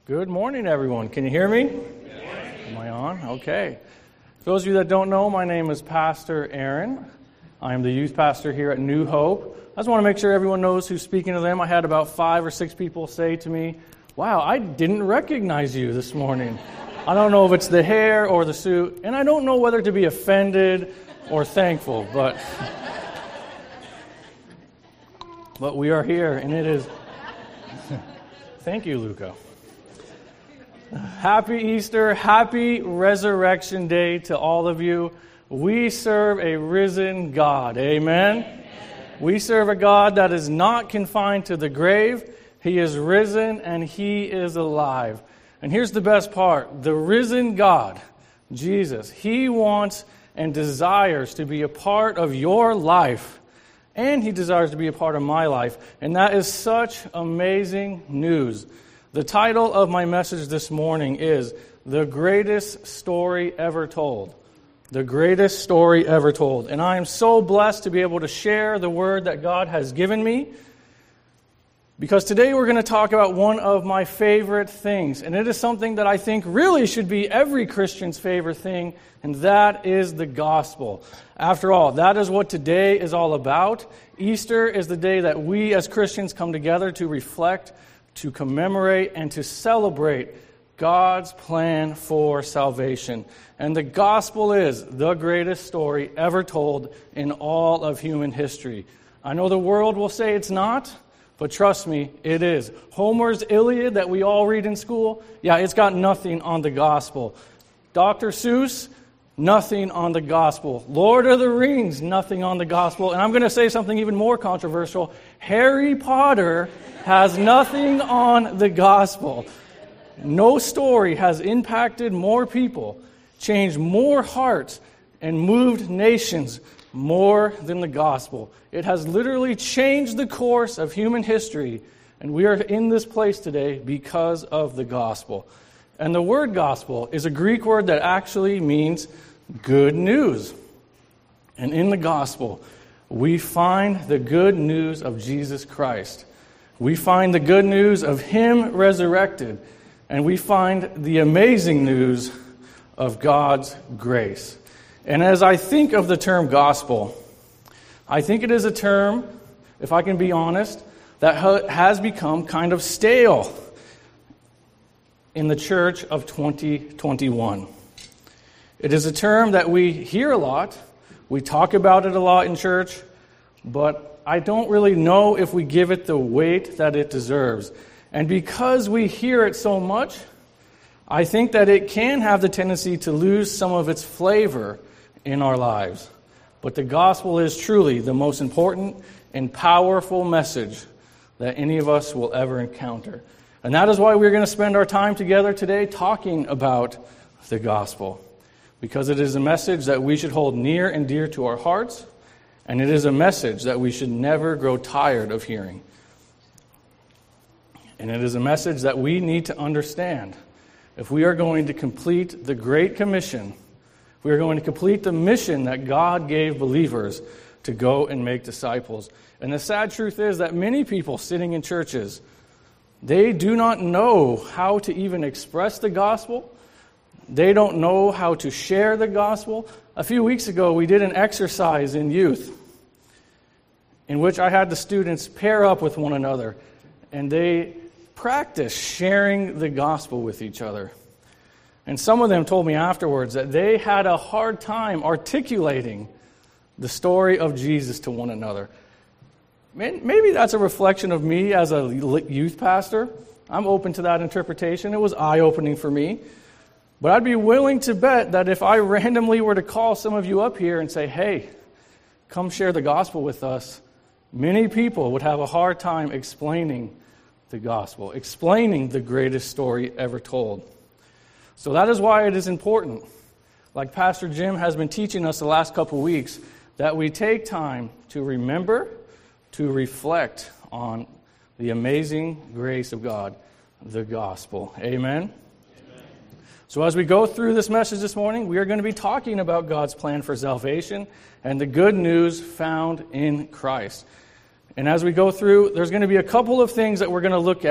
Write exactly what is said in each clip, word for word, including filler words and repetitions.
Good morning, everyone. Can you hear me? Yes. Am I on? Okay. For those of you that don't know, my name is Pastor Aaron. I am the youth pastor here at New Hope. I just want to make sure everyone knows who's speaking to them. I had about five or six people say to me, wow, I didn't recognize you this morning. I don't know if it's the hair or the suit, and I don't know whether to be offended or thankful, but, but we are here, and it is... Thank you, Luca. Happy Easter, happy Resurrection Day to all of you. We serve a risen God, amen? Amen? We serve a God that is not confined to the grave. He is risen and He is alive. And here's the best part. The risen God, Jesus, He wants and desires to be a part of your life. And He desires to be a part of my life. And that is such amazing news. The title of my message this morning is The Greatest Story Ever Told. The greatest story ever told. And I am so blessed to be able to share the word that God has given me. Because today we're going to talk about one of my favorite things. And it is something that I think really should be every Christian's favorite thing. And that is the gospel. After all, that is what today is all about. Easter is the day that we as Christians come together to reflect, to commemorate, and to celebrate God's plan for salvation. And the gospel is the greatest story ever told in all of human history. I know the world will say it's not, but trust me, it is. Homer's Iliad that we all read in school, yeah, it's got nothing on the gospel. Doctor Seuss, nothing on the gospel. Lord of the Rings, nothing on the gospel. And I'm going to say something even more controversial. Harry Potter has nothing on the gospel. No story has impacted more people, changed more hearts, and moved nations more than the gospel. It has literally changed the course of human history, and we are in this place today because of the gospel. And the word gospel is a Greek word that actually means good news. And in the gospel, we find the good news of Jesus Christ. We find the good news of Him resurrected, and we find the amazing news of God's grace. And as I think of the term gospel, I think it is a term, if I can be honest, that ha- has become kind of stale in the church of twenty twenty-one. It is a term that we hear a lot, we talk about it a lot in church, but I don't really know if we give it the weight that it deserves. And because we hear it so much, I think that it can have the tendency to lose some of its flavor in our lives. But the gospel is truly the most important and powerful message that any of us will ever encounter. And that is why we're going to spend our time together today talking about the gospel. Because it is a message that we should hold near and dear to our hearts. And it is a message that we should never grow tired of hearing. And it is a message that we need to understand. If we are going to complete the Great Commission, if we are going to complete the mission that God gave believers to go and make disciples. And the sad truth is that many people sitting in churches, they do not know how to even express the gospel. They don't know how to share the gospel. A few weeks ago, we did an exercise in youth in which I had the students pair up with one another, and they practiced sharing the gospel with each other. And some of them told me afterwards that they had a hard time articulating the story of Jesus to one another. Maybe that's a reflection of me as a youth pastor. I'm open to that interpretation. It was eye-opening for me. But I'd be willing to bet that if I randomly were to call some of you up here and say, hey, come share the gospel with us, many people would have a hard time explaining the gospel, explaining the greatest story ever told. So that is why it is important, like Pastor Jim has been teaching us the last couple of weeks, that we take time to remember, to reflect on the amazing grace of God, the gospel. Amen? So as we go through this message this morning, we are going to be talking about God's plan for salvation and the good news found in Christ. And as we go through, there's going to be a couple of things that we're going to look at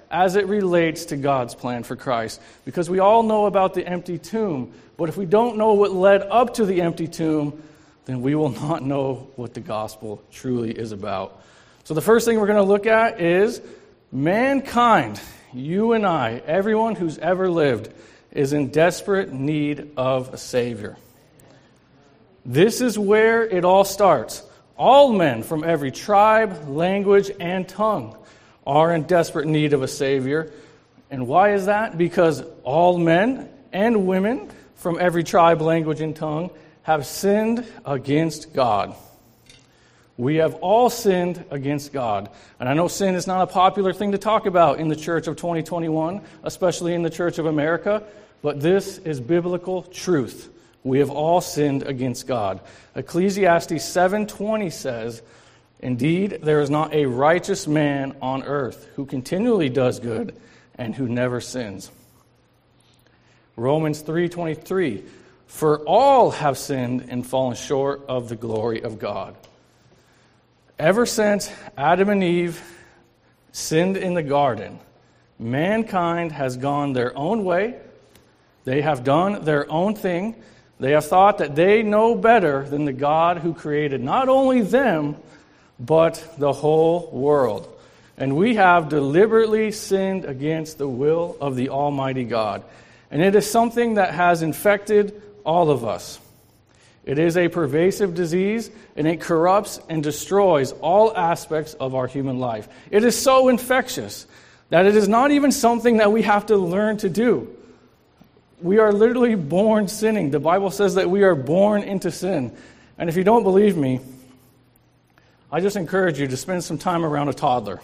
as it relates to God's plan for Christ. Because we all know about the empty tomb, but if we don't know what led up to the empty tomb, then we will not know what the gospel truly is about. So the first thing we're going to look at is mankind, you and I, everyone who's ever lived, is in desperate need of a Savior. This is where it all starts. All men from every tribe, language, and tongue are in desperate need of a Savior. And why is that? Because all men and women from every tribe, language, and tongue have sinned against God. We have all sinned against God. And I know sin is not a popular thing to talk about in the church of twenty twenty-one, especially in the Church of America, but this is biblical truth. We have all sinned against God. Ecclesiastes seven twenty says, "Indeed, there is not a righteous man on earth who continually does good and who never sins." Romans three twenty-three, "For all have sinned and fallen short of the glory of God." Ever since Adam and Eve sinned in the garden, mankind has gone their own way. They have done their own thing. They have thought that they know better than the God who created not only them, but the whole world. And we have deliberately sinned against the will of the Almighty God. And it is something that has infected all of us. It is a pervasive disease, and it corrupts and destroys all aspects of our human life. It is so infectious that it is not even something that we have to learn to do. We are literally born sinning. The Bible says that we are born into sin. And if you don't believe me, I just encourage you to spend some time around a toddler.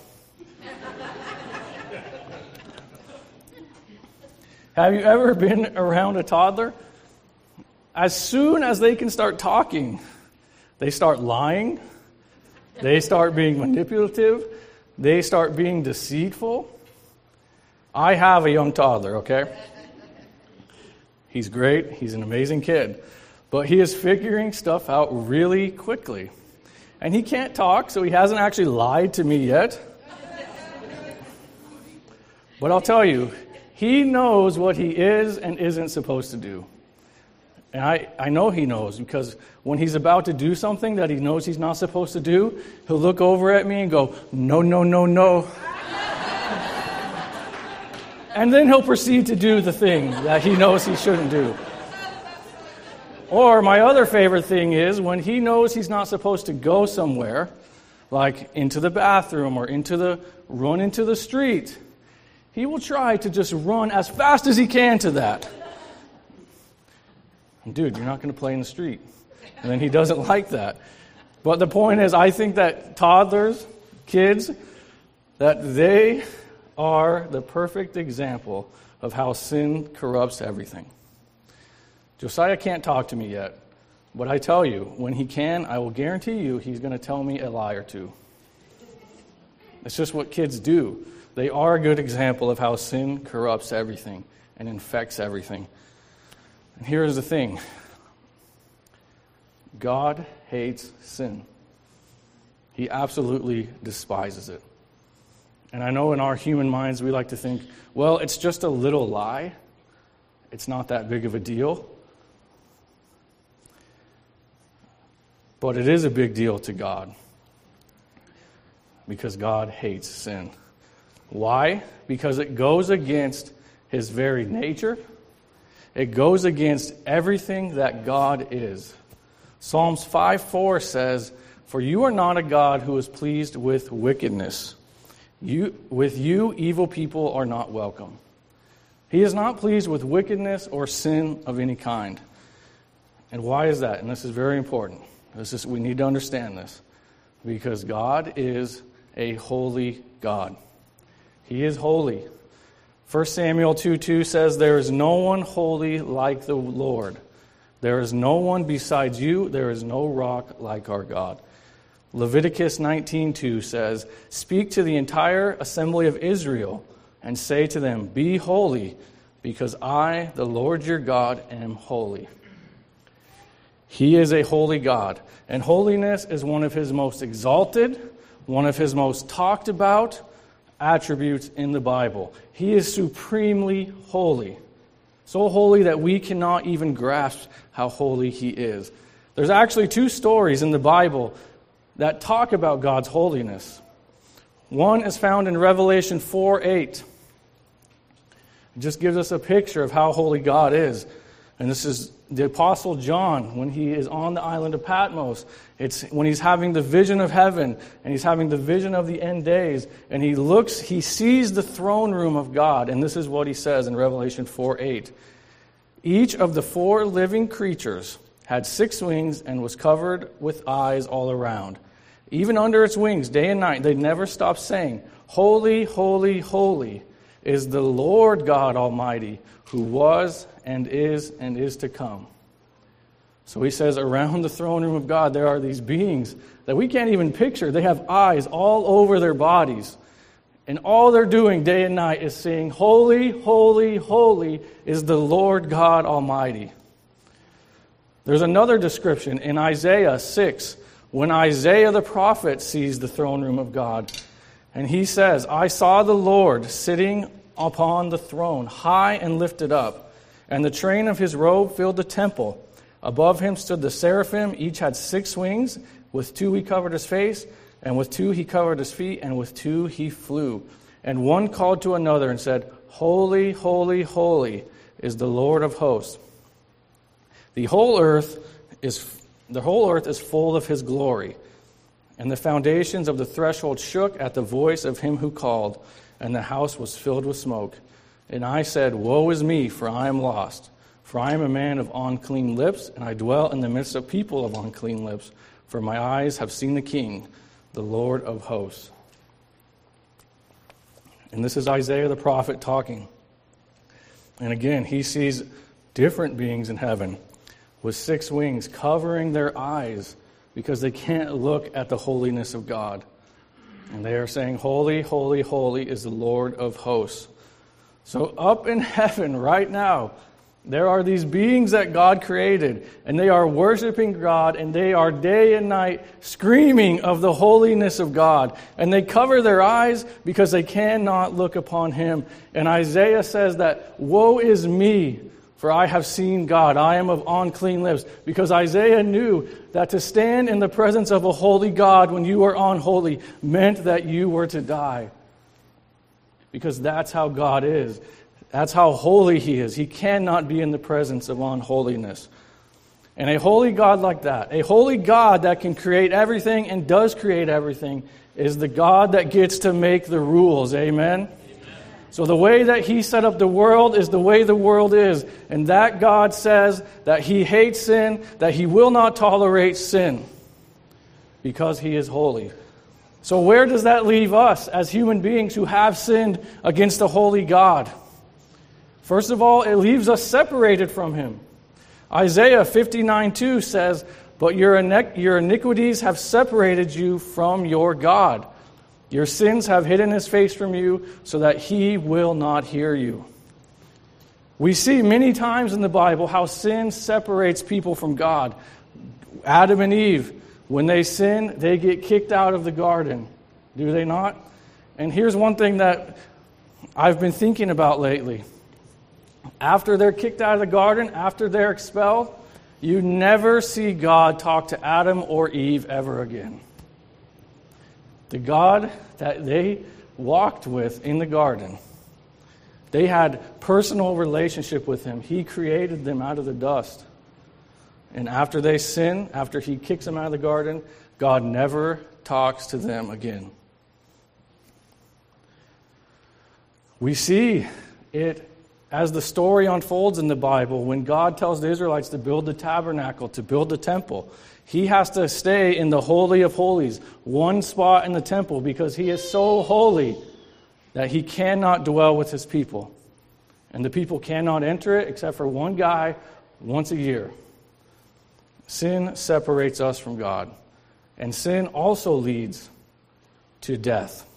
Have you ever been around a toddler? As soon as they can start talking, they start lying, they start being manipulative, they start being deceitful. I have a young toddler, okay? He's great, he's an amazing kid, but he is figuring stuff out really quickly. And he can't talk, so he hasn't actually lied to me yet. But I'll tell you, he knows what he is and isn't supposed to do. And I, I know he knows, because when he's about to do something that he knows he's not supposed to do, he'll look over at me and go, "No, no, no, no." And then he'll proceed to do the thing that he knows he shouldn't do. Or my other favorite thing is when he knows he's not supposed to go somewhere, like into the bathroom or into the run into the street, he will try to just run as fast as he can to that. Dude, you're not going to play in the street. And then he doesn't like that. But the point is, I think that toddlers, kids, that they are the perfect example of how sin corrupts everything. Josiah can't talk to me yet, but I tell you, when he can, I will guarantee you he's going to tell me a lie or two. It's just what kids do. They are a good example of how sin corrupts everything and infects everything. And here's the thing. God hates sin. He absolutely despises it. And I know in our human minds we like to think, well, it's just a little lie. It's not that big of a deal. But it is a big deal to God. Because God hates sin. Why? Because it goes against His very nature. It goes against everything that God is. Psalms five four says, "For you are not a God who is pleased with wickedness. You, with you, evil people are not welcome." He is not pleased with wickedness or sin of any kind. And why is that? And this is very important. This is, we need to understand this. Because God is a holy God. He is holy. First Samuel two two says, "There is no one holy like the Lord. There is no one besides you. There is no rock like our God." Leviticus nineteen two says, "Speak to the entire assembly of Israel and say to them, 'Be holy, because I, the Lord your God, am holy.'" He is a holy God, and holiness is one of His most exalted, one of His most talked about attributes in the Bible. He is supremely holy. So holy that we cannot even grasp how holy he is. There's actually two stories in the Bible that talk about God's holiness. One is found in Revelation four eight. It just gives us a picture of how holy God is. And this is the Apostle John when he is on the island of Patmos. It's when he's having the vision of heaven and he's having the vision of the end days. And he looks, he sees the throne room of God. And this is what he says in Revelation four eight. Each of the four living creatures had six wings and was covered with eyes all around. Even under its wings, day and night, they never stopped saying, Holy, holy, holy is the Lord God Almighty, who was and is and is to come. So he says, around the throne room of God, there are these beings that we can't even picture. They have eyes all over their bodies. And all they're doing day and night is saying, Holy, holy, holy is the Lord God Almighty. There's another description in Isaiah six, when Isaiah the prophet sees the throne room of God. And he says, I saw the Lord sitting upon the throne, high and lifted up, and the train of his robe filled the temple. Above him stood the seraphim, each had six wings. With two he covered his face, and with two he covered his feet, and with two he flew. And one called to another and said, Holy, holy, holy is the Lord of hosts. The whole earth is the whole earth is full of his glory. And the foundations of the threshold shook at the voice of him who called, and the house was filled with smoke. And I said, Woe is me, for I am lost. For I am a man of unclean lips, and I dwell in the midst of people of unclean lips. For my eyes have seen the King, the Lord of hosts. And this is Isaiah the prophet talking. And again, he sees different beings in heaven with six wings covering their eyes because they can't look at the holiness of God. And they are saying, Holy, holy, holy is the Lord of hosts. So up in heaven right now, there are these beings that God created, and they are worshiping God, and they are day and night screaming of the holiness of God. And they cover their eyes because they cannot look upon him. And Isaiah says that, Woe is me, for I have seen God. I am of unclean lips. Because Isaiah knew that to stand in the presence of a holy God when you are unholy meant that you were to die. Because that's how God is. That's how holy he is. He cannot be in the presence of unholiness. And a holy God like that, a holy God that can create everything and does create everything, is the God that gets to make the rules. Amen? Amen. So the way that he set up the world is the way the world is. And that God says that he hates sin, that he will not tolerate sin, because he is holy. So where does that leave us as human beings who have sinned against the holy God? First of all, it leaves us separated from him. Isaiah fifty-nine two says, But your iniquities have separated you from your God. Your sins have hidden his face from you so that he will not hear you. We see many times in the Bible how sin separates people from God. Adam and Eve, when they sin, they get kicked out of the garden. Do they not? And here's one thing that I've been thinking about lately. After they're kicked out of the garden, after they're expelled, you never see God talk to Adam or Eve ever again. The God that they walked with in the garden, they had personal relationship with him. He created them out of the dust. And after they sin, after he kicks them out of the garden, God never talks to them again. We see it as the story unfolds in the Bible. When God tells the Israelites to build the tabernacle, to build the temple, he has to stay in the Holy of Holies, one spot in the temple, because he is so holy that he cannot dwell with his people. And the people cannot enter it except for one guy once a year. Sin separates us from God. And sin also leads to death.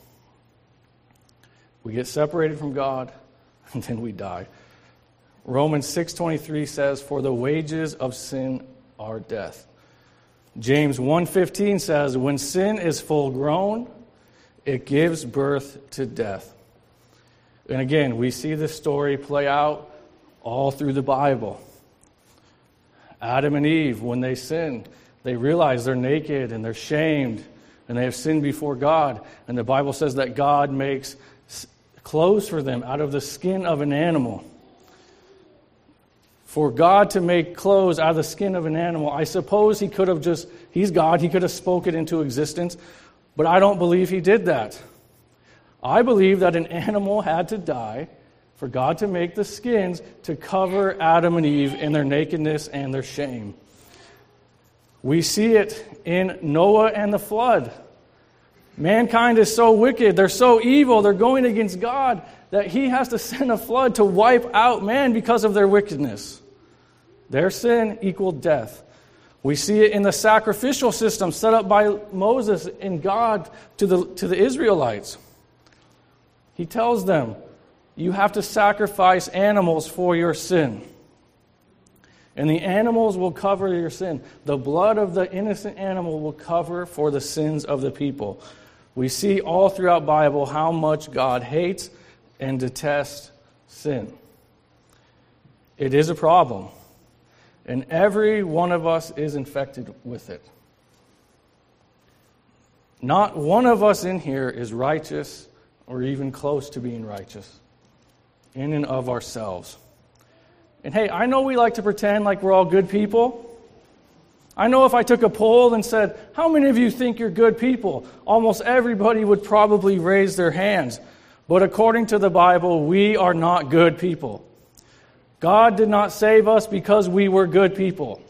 We get separated from God, and then we die. Romans six twenty-three says, For the wages of sin are death. James one fifteen says, When sin is full grown, It gives birth to death. And again, we see this story play out all through the Bible. Adam and Eve, when they sinned, they realize they're naked and they're shamed and they have sinned before God. And the Bible says that God makes clothes for them out of the skin of an animal. For God to make clothes out of the skin of an animal, I suppose he could have just, he's God, he could have spoken it into existence, but I don't believe he did that. I believe that an animal had to die for God to make the skins to cover Adam and Eve in their nakedness and their shame. We see it in Noah and the flood. Mankind is so wicked, they're so evil, they're going against God, that he has to send a flood to wipe out man because of their wickedness. Their sin equaled death. We see it in the sacrificial system set up by Moses and God to the, to the Israelites. He tells them, you have to sacrifice animals for your sin. And the animals will cover your sin. The blood of the innocent animal will cover for the sins of the people. We see all throughout the Bible how much God hates and detests sin. It is a problem. And every one of us is infected with it. Not one of us in here is righteous or even close to being righteous in and of ourselves. And hey, I know we like to pretend like we're all good people. I know if I took a poll and said, how many of you think you're good people? Almost everybody would probably raise their hands. But according to the Bible, we are not good people. God did not save us because we were good people.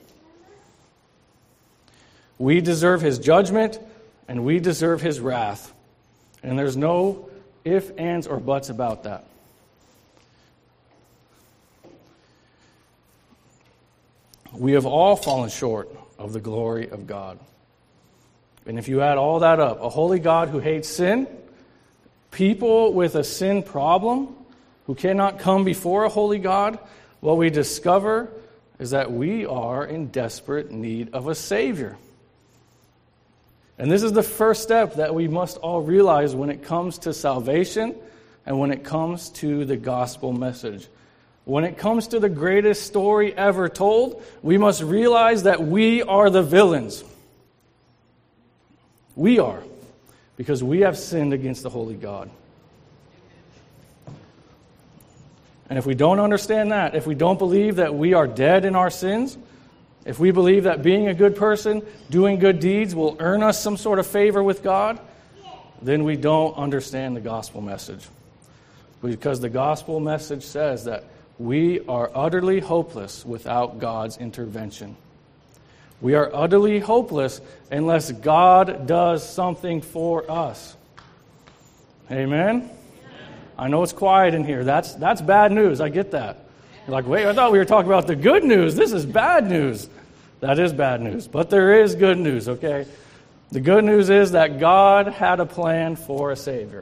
We deserve his judgment and we deserve his wrath. And there's no ifs, ands, or buts about that. We have all fallen short of the glory of God. And if you add all that up, a holy God who hates sin, people with a sin problem who cannot come before a holy God, what we discover is that we are in desperate need of a Savior. And this is the first step that we must all realize when it comes to salvation and when it comes to the gospel message. When it comes to the greatest story ever told, we must realize that we are the villains. We are, because we have sinned against the holy God. And if we don't understand that, if we don't believe that we are dead in our sins, if we believe that being a good person, doing good deeds will earn us some sort of favor with God, then we don't understand the gospel message. Because the gospel message says that we are utterly hopeless without God's intervention. We are utterly hopeless unless God does something for us. Amen? I know it's quiet in here. That's that's bad news. I get that. You're like, wait, I thought we were talking about the good news. This is bad news. That is bad news. But there is good news, okay? The good news is that God had a plan for a Savior.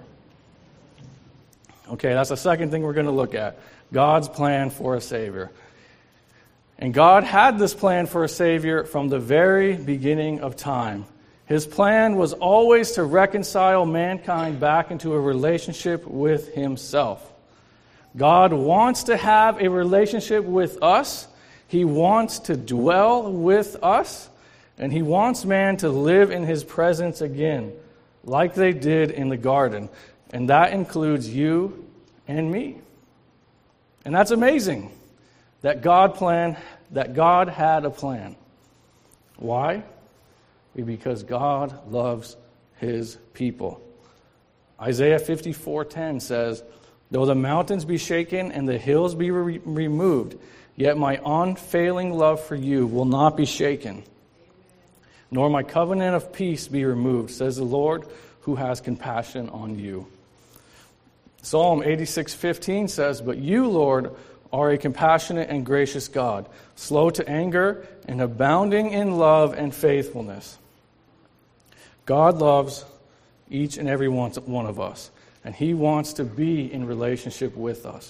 Okay, that's the second thing we're going to look at. God's plan for a Savior. And God had this plan for a Savior from the very beginning of time. His plan was always to reconcile mankind back into a relationship with himself. God wants to have a relationship with us. He wants to dwell with us. And he wants man to live in his presence again, like they did in the garden. And that includes you and me. And that's amazing that God planned, that God had a plan. Why? Because God loves his people. Isaiah fifty-four ten says, though the mountains be shaken and the hills be re- removed, yet my unfailing love for you will not be shaken, nor my covenant of peace be removed, says the Lord who has compassion on you. Psalm eighty-six fifteen says, but you, Lord, are a compassionate and gracious God, slow to anger and abounding in love and faithfulness. God loves each and every one of us, and he wants to be in relationship with us.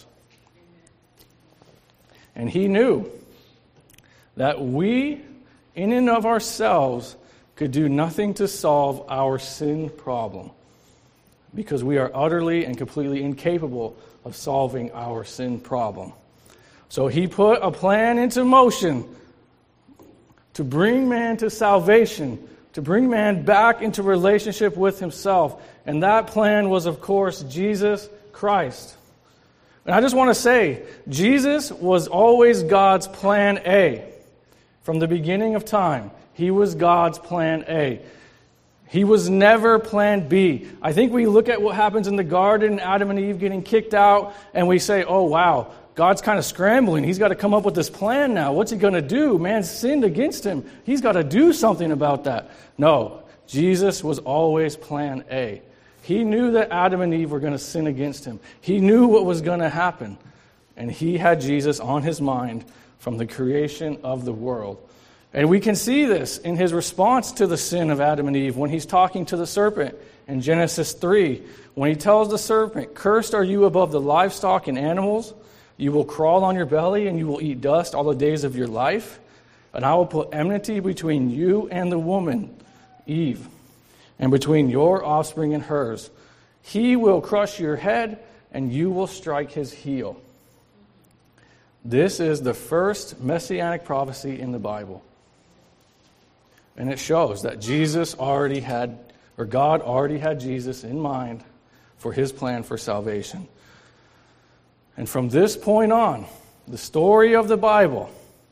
And he knew that we, in and of ourselves, could do nothing to solve our sin problem. because we are utterly and completely incapable of solving our sin problem. So he put a plan into motion to bring man to salvation, to bring man back into relationship with himself. And that plan was, of course, Jesus Christ. And I just want to say, Jesus was always God's plan A. From the beginning of time, he was God's plan A. He was never plan B. I think we look at what happens in the garden, Adam and Eve getting kicked out, and we say, oh, wow, God's kind of scrambling. He's got to come up with this plan now. What's he going to do? Man sinned against him. He's got to do something about that. No, Jesus was always plan A. He knew that Adam and Eve were going to sin against him. He knew what was going to happen. And he had Jesus on his mind from the creation of the world. And we can see this in his response to the sin of Adam and Eve when he's talking to the serpent in Genesis three. When he tells the serpent, "Cursed are you above the livestock and animals. You will crawl on your belly and you will eat dust all the days of your life. And I will put enmity between you and the woman, Eve, and between your offspring and hers. He will crush your head and you will strike his heel." This is the first messianic prophecy in the Bible. And it shows that Jesus already had, or God already had Jesus in mind for his plan for salvation. And from this point on, the story of the Bible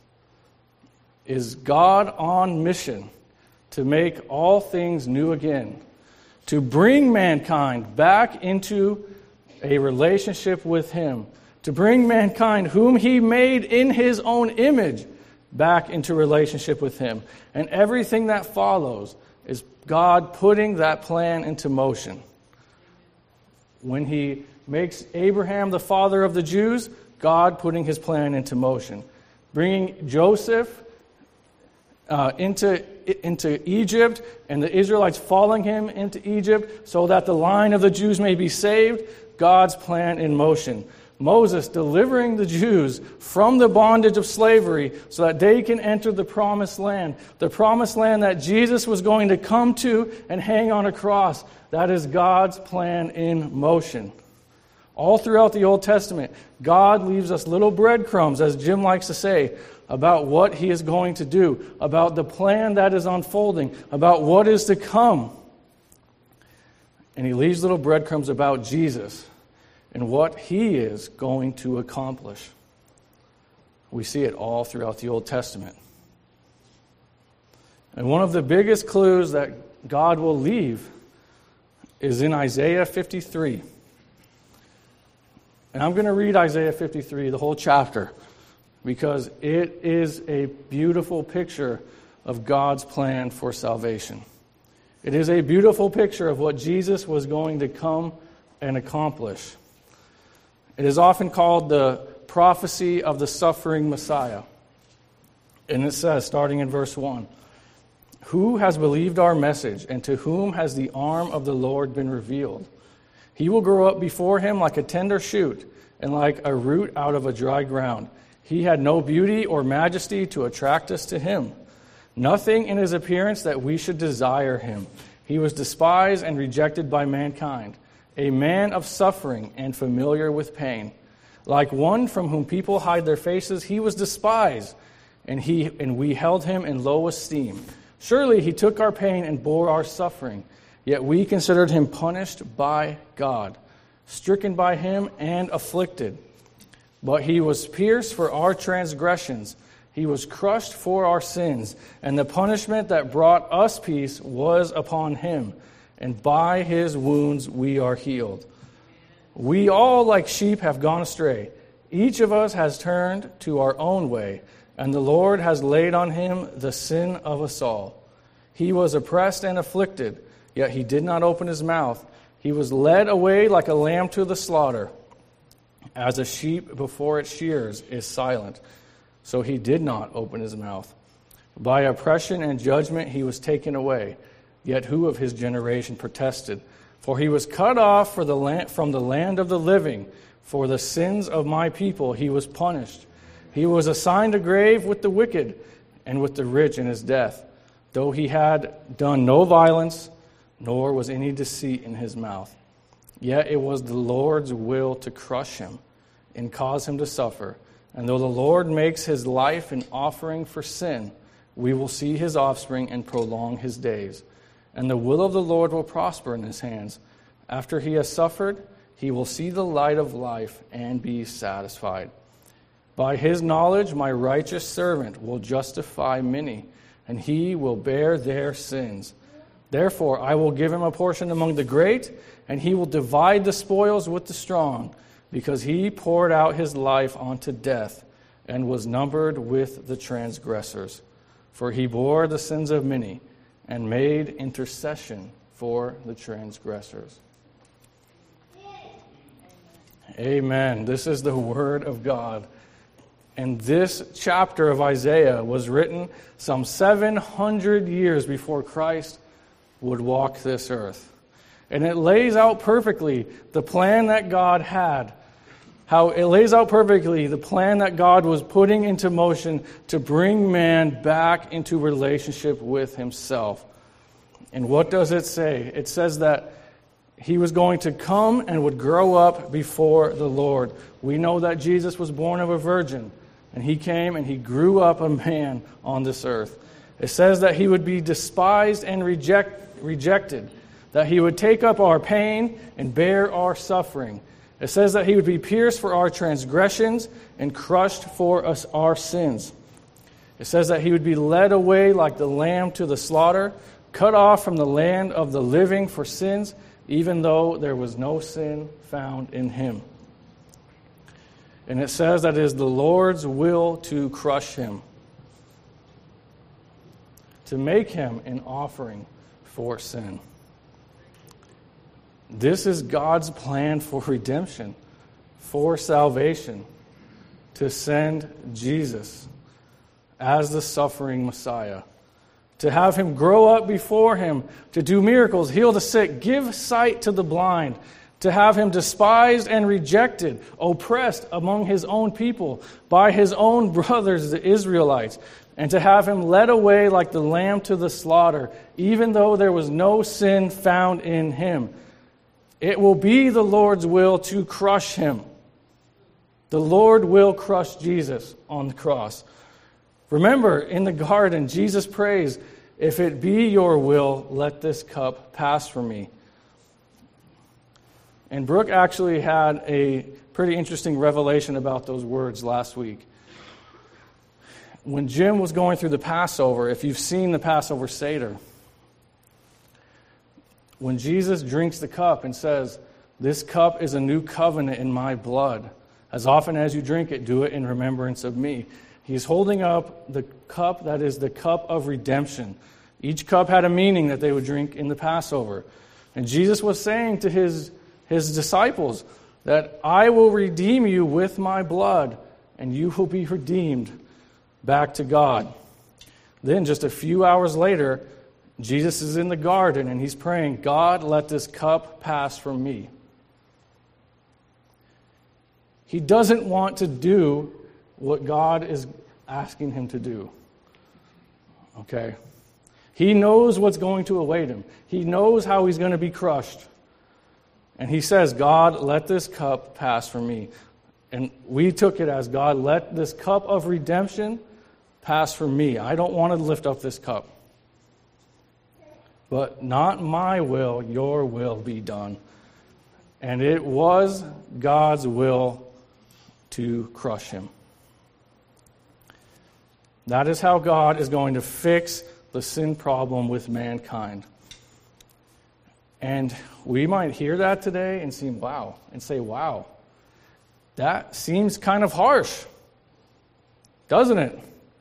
is God on mission to make all things new again, to bring mankind back into a relationship with him, to bring mankind whom he made in his own image back into relationship with him. And everything that follows is God putting that plan into motion. When he makes Abraham the father of the Jews, God putting his plan into motion. Bringing Joseph uh, into, into Egypt, and the Israelites following him into Egypt so that the line of the Jews may be saved, God's plan in motion. Moses delivering the Jews from the bondage of slavery so that they can enter the promised land. The promised land that Jesus was going to come to and hang on a cross. That is God's plan in motion. All throughout the Old Testament, God leaves us little breadcrumbs, as Jim likes to say, about what he is going to do, about the plan that is unfolding, about what is to come. And he leaves little breadcrumbs about Jesus and what he is going to accomplish. We see it all throughout the Old Testament. And one of the biggest clues that God will leave is in Isaiah fifty-three. And I'm going to read Isaiah fifty-three, the whole chapter, because it is a beautiful picture of God's plan for salvation. It is a beautiful picture of what Jesus was going to come and accomplish. It is often called the prophecy of the suffering Messiah. And it says, starting in verse one, "Who has believed our message, and to whom has the arm of the Lord been revealed? He will grow up before him like a tender shoot, and like a root out of a dry ground. He had no beauty or majesty to attract us to him. Nothing in his appearance that we should desire him. He was despised and rejected by mankind, a man of suffering and familiar with pain. Like one from whom people hide their faces, he was despised, and he and we held him in low esteem. Surely he took our pain and bore our suffering, yet we considered him punished by God, stricken by him and afflicted. But he was pierced for our transgressions, he was crushed for our sins, and the punishment that brought us peace was upon him. And by his wounds we are healed. We all, like sheep, have gone astray. Each of us has turned to our own way, and the Lord has laid on him the sin of us all. He was oppressed and afflicted, yet he did not open his mouth. He was led away like a lamb to the slaughter. As a sheep before its shears is silent, so he did not open his mouth. By oppression and judgment he was taken away. Yet who of his generation protested? For he was cut off for the land, from the land of the living. For the sins of my people he was punished. He was assigned a grave with the wicked and with the rich in his death, though he had done no violence, nor was any deceit in his mouth. Yet it was the Lord's will to crush him and cause him to suffer. And though the Lord makes his life an offering for sin, we will see his offspring and prolong his days. And the will of the Lord will prosper in his hands. After he has suffered, he will see the light of life and be satisfied. By his knowledge, my righteous servant will justify many, and he will bear their sins. Therefore, I will give him a portion among the great, and he will divide the spoils with the strong, because he poured out his life unto death and was numbered with the transgressors. For he bore the sins of many and made intercession for the transgressors. Amen. This is the word of God. And this chapter of Isaiah was written some seven hundred years before Christ would walk this earth. And it lays out perfectly the plan that God had. How it lays out perfectly the plan that God was putting into motion to bring man back into relationship with himself. And what does it say? It says that he was going to come and would grow up before the Lord. We know that Jesus was born of a virgin, and he came and he grew up a man on this earth. It says that he would be despised and reject, rejected, that he would take up our pain and bear our suffering. It says that he would be pierced for our transgressions and crushed for us our sins. It says that he would be led away like the lamb to the slaughter, cut off from the land of the living for sins, even though there was no sin found in him. And it says that it is the Lord's will to crush him, to make him an offering for sin. This is God's plan for redemption, for salvation, to send Jesus as the suffering Messiah, to have him grow up before him, to do miracles, heal the sick, give sight to the blind, to have him despised and rejected, oppressed among his own people, by his own brothers, the Israelites, and to have him led away like the lamb to the slaughter, even though there was no sin found in him. It will be the Lord's will to crush him. The Lord will crush Jesus on the cross. Remember, in the garden, Jesus prays, "If it be your will, let this cup pass from me." And Brooke actually had a pretty interesting revelation about those words last week. When Jim was going through the Passover, if you've seen the Passover Seder, when Jesus drinks the cup and says, "This cup is a new covenant in my blood. As often as you drink it, do it in remembrance of me." He's holding up the cup that is the cup of redemption. Each cup had a meaning that they would drink in the Passover. And Jesus was saying to his, his disciples that I will redeem you with my blood, and you will be redeemed back to God. Then just a few hours later, Jesus is in the garden and he's praying, "God, let this cup pass from me." He doesn't want to do what God is asking him to do. Okay? He knows what's going to await him. He knows how he's going to be crushed. And he says, "God, let this cup pass from me." And we took it as, "God, let this cup of redemption pass from me. I don't want to lift up this cup. But not my will, your will be done." And it was God's will to crush him. That is how God is going to fix the sin problem with mankind. And we might hear that today and see, wow, and say, wow, that seems kind of harsh, doesn't it?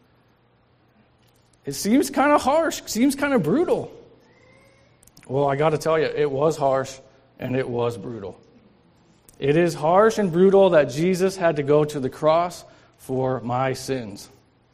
It seems kind of harsh, seems kind of brutal. Well, I got to tell you, it was harsh and it was brutal. It is harsh and brutal that Jesus had to go to the cross for my sins,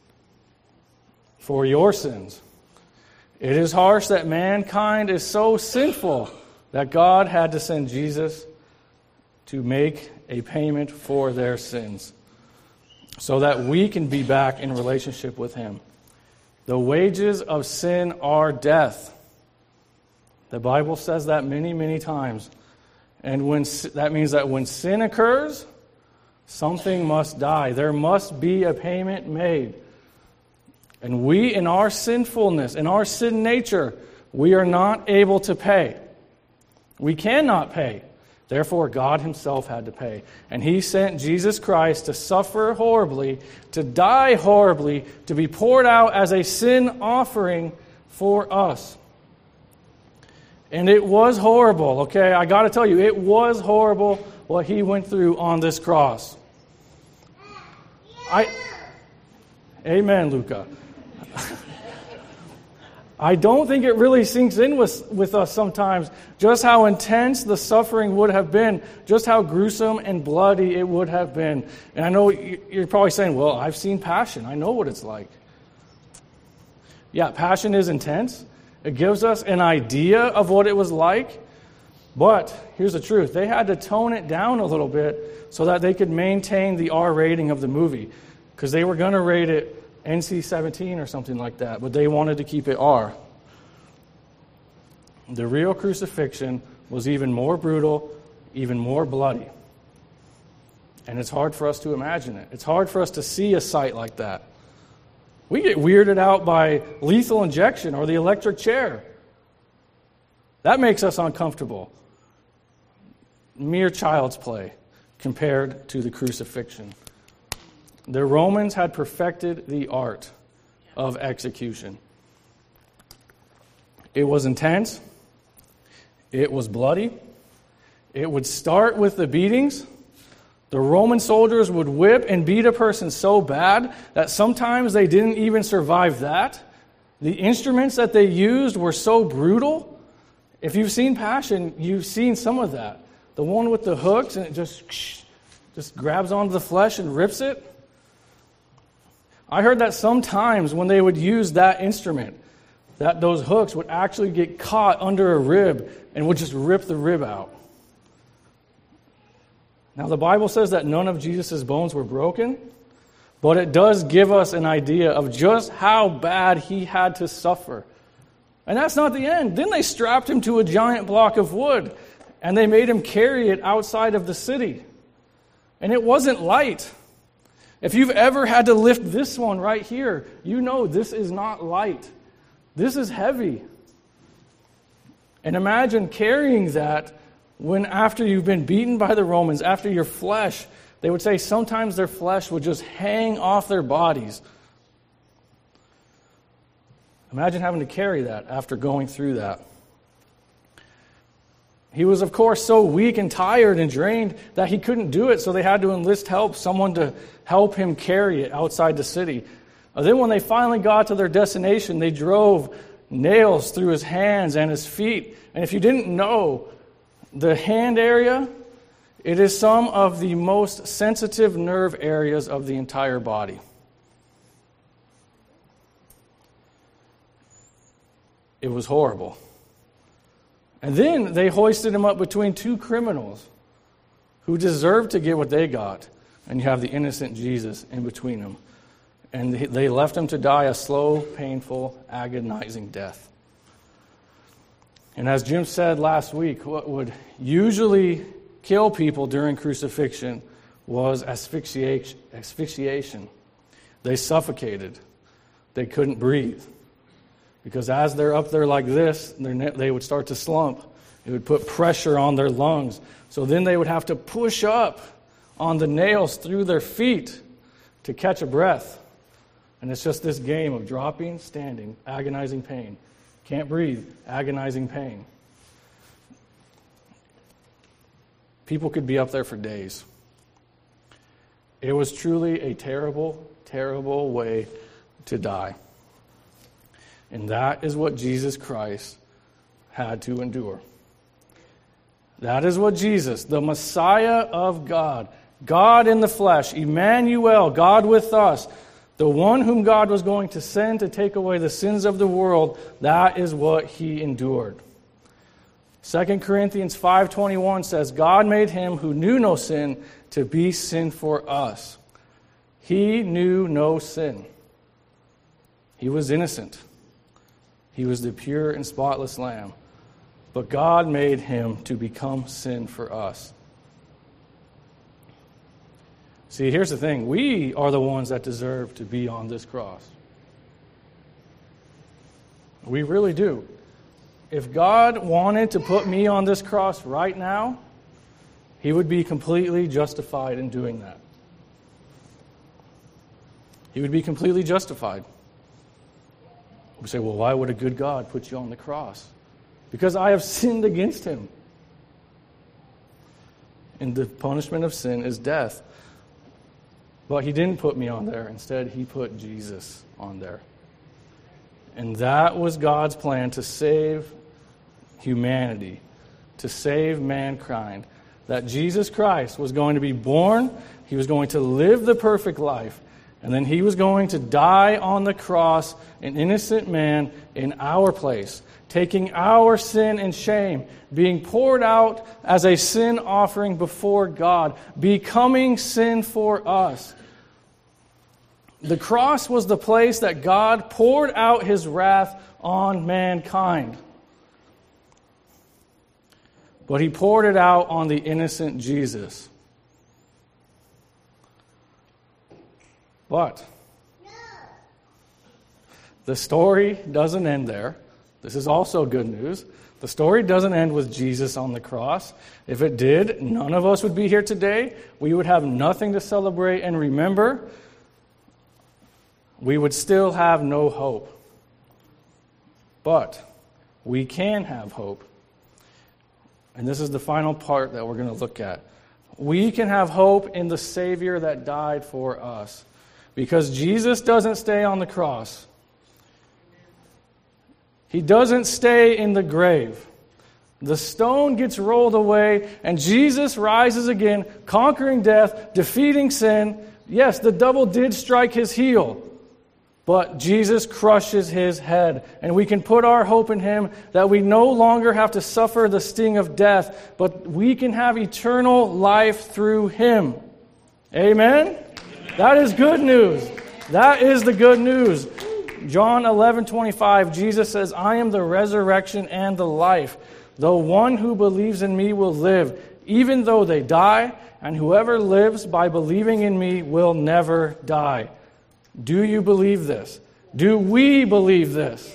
for your sins. It is harsh that mankind is so sinful that God had to send Jesus to make a payment for their sins so that we can be back in relationship with him. The wages of sin are death. The Bible says that many, many times. And when that means that when sin occurs, something must die. There must be a payment made. And we, in our sinfulness, in our sin nature, we are not able to pay. We cannot pay. Therefore, God himself had to pay. And he sent Jesus Christ to suffer horribly, to die horribly, to be poured out as a sin offering for us. And it was horrible, okay? I got to tell you, it was horrible what he went through on this cross. I, Amen, Luca. I don't think it really sinks in with, with us sometimes just how intense the suffering would have been, just how gruesome and bloody it would have been. And I know you're probably saying, well, I've seen Passion. I know what it's like. Yeah, Passion is intense. It gives us an idea of what it was like. But here's the truth. They had to tone it down a little bit so that they could maintain the R rating of the movie, because they were going to rate it N C seventeen or something like that, but they wanted to keep it R. The real crucifixion was even more brutal, even more bloody. And it's hard for us to imagine it. It's hard for us to see a sight like that. We get weirded out by lethal injection or the electric chair. That makes us uncomfortable. Mere child's play compared to the crucifixion. The Romans had perfected the art of execution. It was intense. It was bloody. It would start with the beatings. The Roman soldiers would whip and beat a person so bad that sometimes they didn't even survive that. The instruments that they used were so brutal. If you've seen Passion, you've seen some of that. The one with the hooks, and it just, just grabs onto the flesh and rips it. I heard that sometimes when they would use that instrument, that those hooks would actually get caught under a rib and would just rip the rib out. Now, the Bible says that none of Jesus' bones were broken, but it does give us an idea of just how bad he had to suffer. And that's not the end. Then they strapped him to a giant block of wood, and they made him carry it outside of the city. And it wasn't light. If you've ever had to lift this one right here, you know this is not light. This is heavy. And imagine carrying that when after you've been beaten by the Romans, after your flesh, they would say sometimes their flesh would just hang off their bodies. Imagine having to carry that after going through that. He was, of course, so weak and tired and drained that he couldn't do it, so they had to enlist help, someone to help him carry it outside the city. And then when they finally got to their destination, they drove nails through his hands and his feet. And if you didn't know, the hand area, it is some of the most sensitive nerve areas of the entire body. It was horrible. And then they hoisted him up between two criminals who deserved to get what they got. And you have the innocent Jesus in between them. And they left him to die a slow, painful, agonizing death. And as Jim said last week, what would usually kill people during crucifixion was asphyxiation. asphyxiation. They suffocated. They couldn't breathe. Because as they're up there like this, they would start to slump. It would put pressure on their lungs. So then they would have to push up on the nails through their feet to catch a breath. And it's just this game of dropping, standing, agonizing pain. Can't breathe, agonizing pain. People could be up there for days. It was truly a terrible, terrible way to die. And that is what Jesus Christ had to endure. That is what Jesus, the Messiah of God, God in the flesh, Emmanuel, God with us, the one whom God was going to send to take away the sins of the world, that is what he endured. Second Corinthians five twenty-one says, God made him who knew no sin to be sin for us. He knew no sin. He was innocent. He was the pure and spotless Lamb. but God made him to become sin for us. See, here's the thing. We are the ones that deserve to be on this cross. We really do. If God wanted to put me on this cross right now, he would be completely justified in doing that. He would be completely justified. We say, well, why would a good God put you on the cross? Because I have sinned against him. And the punishment of sin is death. But he didn't put me on there. Instead, he put Jesus on there. And that was God's plan to save humanity, to save mankind. That Jesus Christ was going to be born, he was going to live the perfect life, and then he was going to die on the cross, an innocent man in our place, taking our sin and shame, being poured out as a sin offering before God, becoming sin for us. The cross was the place that God poured out his wrath on mankind. But he poured it out on the innocent Jesus. But the story doesn't end there. This is also good news. The story doesn't end with Jesus on the cross. If it did, none of us would be here today. We would have nothing to celebrate and remember. We would still have no hope. But we can have hope. And this is the final part that we're going to look at. We can have hope in the Savior that died for us. Because Jesus doesn't stay on the cross. He doesn't stay in the grave. The stone gets rolled away, and Jesus rises again, conquering death, defeating sin. Yes, the devil did strike his heel. But Jesus crushes his head, and we can put our hope in him that we no longer have to suffer the sting of death, but we can have eternal life through him. Amen? Amen. That is good news. That is the good news. John eleven twenty-five, Jesus says, I am the resurrection and the life. The one who believes in me will live, even though they die, and whoever lives by believing in me will never die. Do you believe this? Do we believe this?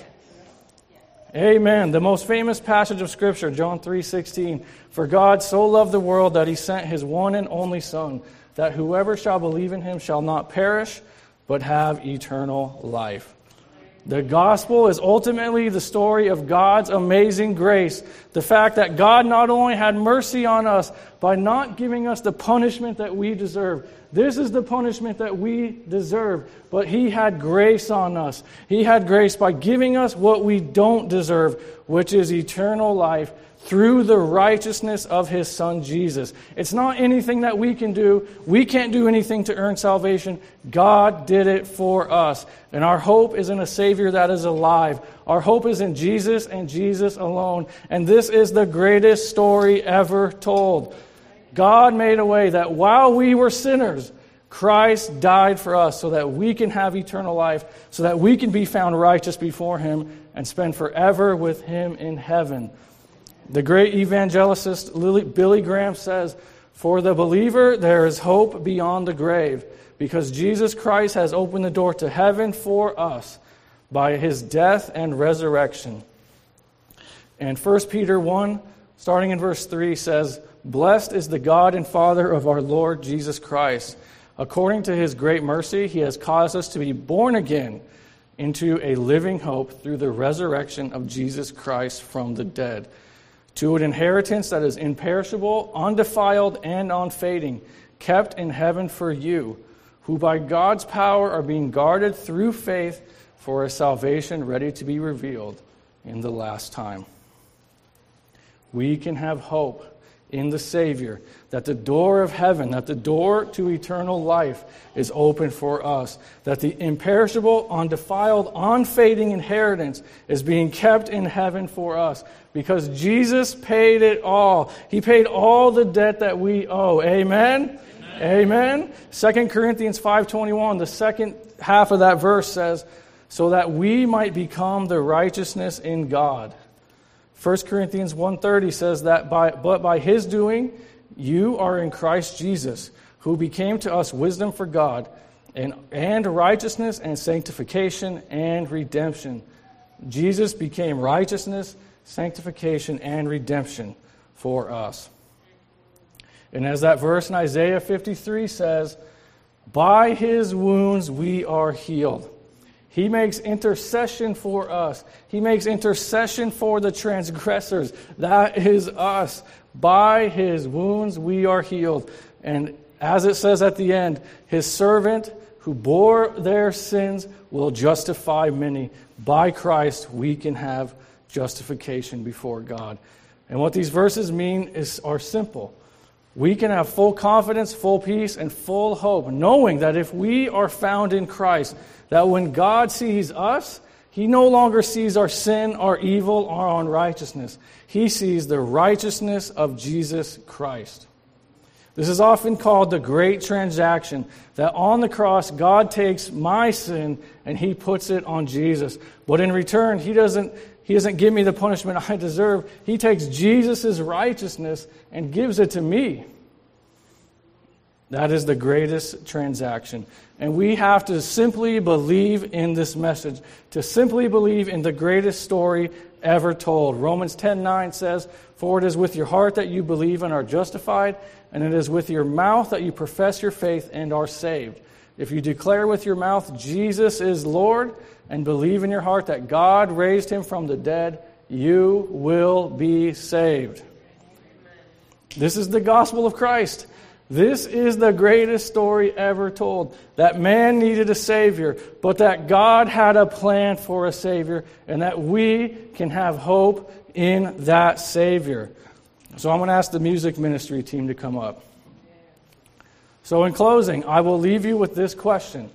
Amen. The most famous passage of Scripture, John three sixteen. For God so loved the world that he sent his one and only Son, that whoever shall believe in him shall not perish, but have eternal life. The gospel is ultimately the story of God's amazing grace. The fact that God not only had mercy on us by not giving us the punishment that we deserve. This is the punishment that we deserve. But he had grace on us. He had grace by giving us what we don't deserve, which is eternal life through the righteousness of his Son Jesus. It's not anything that we can do. We can't do anything to earn salvation. God did it for us. And our hope is in a Savior that is alive. Our hope is in Jesus and Jesus alone. And this is the greatest story ever told. God made a way that while we were sinners, Christ died for us so that we can have eternal life, so that we can be found righteous before him and spend forever with him in heaven. The great evangelist Billy Graham says, for the believer there is hope beyond the grave, because Jesus Christ has opened the door to heaven for us by his death and resurrection. And First Peter one, starting in verse three, says, blessed is the God and Father of our Lord Jesus Christ. According to his great mercy, he has caused us to be born again into a living hope through the resurrection of Jesus Christ from the dead, to an inheritance that is imperishable, undefiled, and unfading, kept in heaven for you, who by God's power are being guarded through faith for a salvation ready to be revealed in the last time. We can have hope in the Savior, that the door of heaven, that the door to eternal life is open for us, that the imperishable, undefiled, unfading inheritance is being kept in heaven for us, because Jesus paid it all. He paid all the debt that we owe. Amen? Amen. Amen. Second Corinthians five twenty-one, the second half of that verse says, so that we might become the righteousness in God. First Corinthians one thirty says that, by, but by his doing, you are in Christ Jesus, who became to us wisdom for God, and, and righteousness and sanctification and redemption. Jesus became righteousness, sanctification, and redemption for us. And as that verse in Isaiah fifty-three says, by his wounds we are healed. He makes intercession for us. He makes intercession for the transgressors. That is us. By his wounds we are healed. And as it says at the end, his servant who bore their sins will justify many. By Christ we can have justification before God. And what these verses mean is are simple. We can have full confidence, full peace, and full hope, knowing that if we are found in Christ, that when God sees us, he no longer sees our sin, our evil, our unrighteousness. He sees the righteousness of Jesus Christ. This is often called the great transaction, that on the cross, God takes my sin and he puts it on Jesus. But in return, he doesn't, he doesn't give me the punishment I deserve. He takes Jesus' righteousness and gives it to me. That is the greatest transaction. And we have to simply believe in this message, to simply believe in the greatest story ever told. Romans ten nine says, for it is with your heart that you believe and are justified, and it is with your mouth that you profess your faith and are saved. If you declare with your mouth Jesus is Lord, and believe in your heart that God raised him from the dead, you will be saved. This is the gospel of Christ. This is the greatest story ever told. That man needed a Savior, but that God had a plan for a Savior, and that we can have hope in that Savior. So I'm going to ask the music ministry team to come up. So in closing, I will leave you with this question.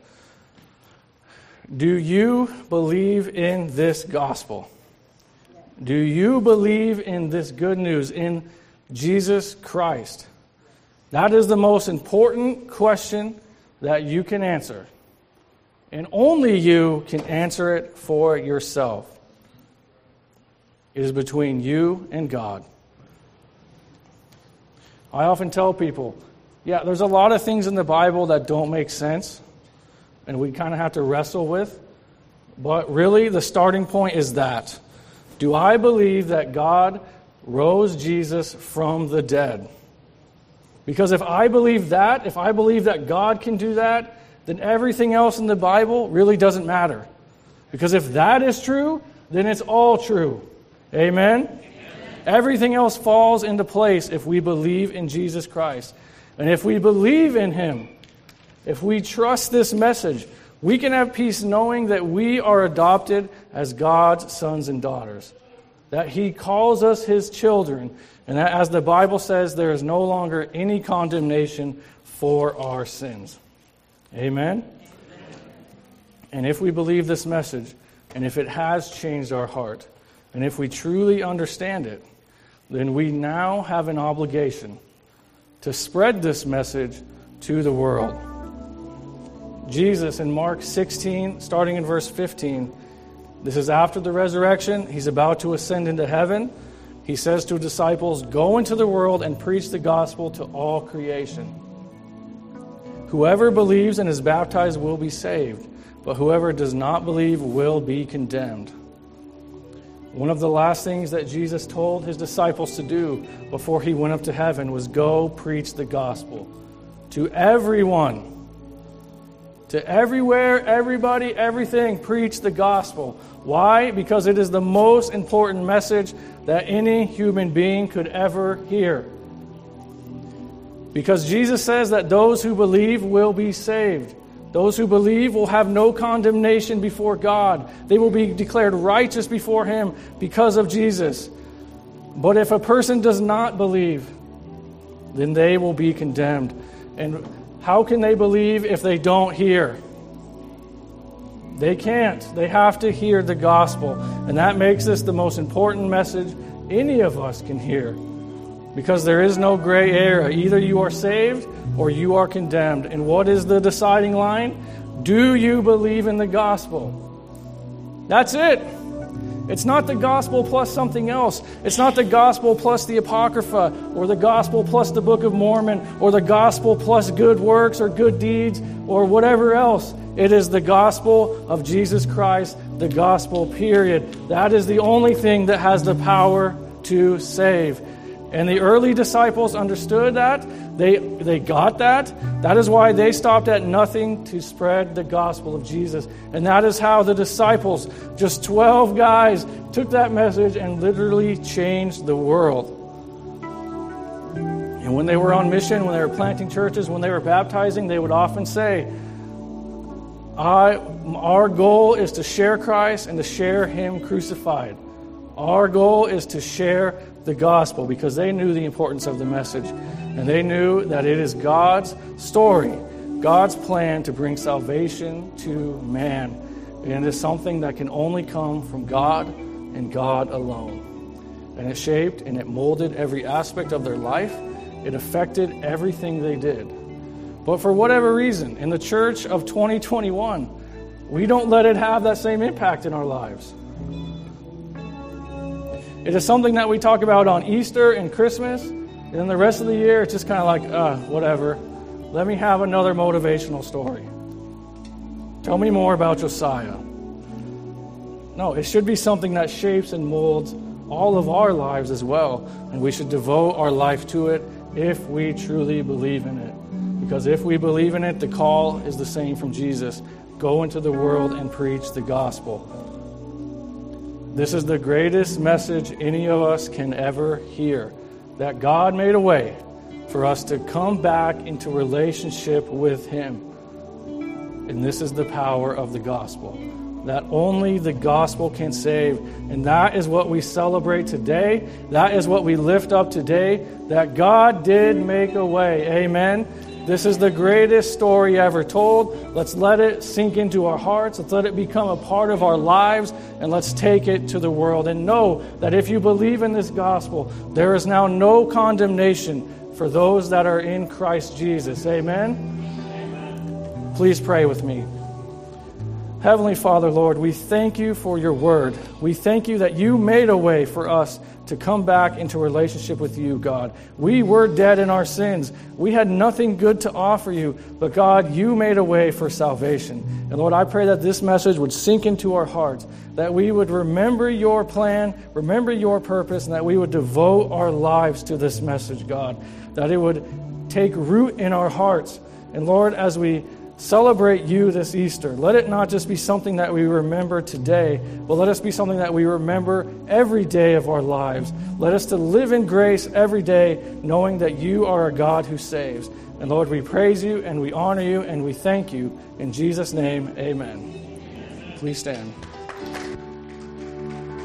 Do you believe in this gospel? Do you believe in this good news, in Jesus Christ? That is the most important question that you can answer. And only you can answer it for yourself. It is between you and God. I often tell people, yeah, there's a lot of things in the Bible that don't make sense, and we kind of have to wrestle with. But really, the starting point is that. Do I believe that God rose Jesus from the dead? Because if I believe that, if I believe that God can do that, then everything else in the Bible really doesn't matter. Because if that is true, then it's all true. Amen? Amen? Everything else falls into place if we believe in Jesus Christ. And if we believe in him, if we trust this message, we can have peace knowing that we are adopted as God's sons and daughters. That he calls us his children. And that, as the Bible says, there is no longer any condemnation for our sins. Amen? Amen? And if we believe this message, and if it has changed our heart, and if we truly understand it, then we now have an obligation to spread this message to the world. Jesus in Mark sixteen, starting in verse fifteen, this is after the resurrection. He's about to ascend into heaven. He says to his disciples, go into the world and preach the gospel to all creation. Whoever believes and is baptized will be saved, but whoever does not believe will be condemned. One of the last things that Jesus told his disciples to do before he went up to heaven was go preach the gospel to everyone. To everywhere, everybody, everything, preach the gospel. Why? Because it is the most important message that any human being could ever hear. Because Jesus says that those who believe will be saved. Those who believe will have no condemnation before God. They will be declared righteous before him because of Jesus. But if a person does not believe, then they will be condemned. And how can they believe if they don't hear? They can't. They have to hear the gospel. And that makes this the most important message any of us can hear. Because there is no gray area. Either you are saved or you are condemned. And what is the deciding line? Do you believe in the gospel? That's it. It's not the gospel plus something else. It's not the gospel plus the Apocrypha, or the gospel plus the Book of Mormon, or the gospel plus good works or good deeds, or whatever else. It is the gospel of Jesus Christ, the gospel, period. That is the only thing that has the power to save. And the early disciples understood that. They they got that. That is why they stopped at nothing to spread the gospel of Jesus. And that is how the disciples, just twelve guys, took that message and literally changed the world. And when they were on mission, when they were planting churches, when they were baptizing, they would often say, I, our goal is to share Christ and to share Him crucified. Our goal is to share the gospel, because they knew the importance of the message. And they knew that it is God's story, God's plan to bring salvation to man. And it is something that can only come from God and God alone. And it shaped and it molded every aspect of their life. It affected everything they did. But for whatever reason, in the church of twenty twenty-one, we don't let it have that same impact in our lives. It is something that we talk about on Easter and Christmas, and then the rest of the year, it's just kind of like, uh, whatever. Let me have another motivational story. Tell me more about Josiah. No, it should be something that shapes and molds all of our lives as well, and we should devote our life to it if we truly believe in it. Because if we believe in it, the call is the same from Jesus. Go into the world and preach the gospel. This is the greatest message any of us can ever hear, that God made a way for us to come back into relationship with Him. And this is the power of the gospel, that only the gospel can save. And that is what we celebrate today. That is what we lift up today, that God did make a way. Amen. This is the greatest story ever told. Let's let it sink into our hearts. Let's let it become a part of our lives. And let's take it to the world. And know that if you believe in this gospel, there is now no condemnation for those that are in Christ Jesus. Amen? Amen. Please pray with me. Heavenly Father, Lord, we thank you for your word. We thank you that you made a way for us to come back into relationship with you, God. We were dead in our sins. We had nothing good to offer you, but God, you made a way for salvation. And Lord, I pray that this message would sink into our hearts, that we would remember your plan, remember your purpose, and that we would devote our lives to this message, God, that it would take root in our hearts. And Lord, as we celebrate you this Easter, let it not just be something that we remember today, but let us be something that we remember every day of our lives. Let us to live in grace every day, knowing that you are a God who saves. And Lord, we praise you and we honor you and we thank you. In Jesus' name, amen. Please stand.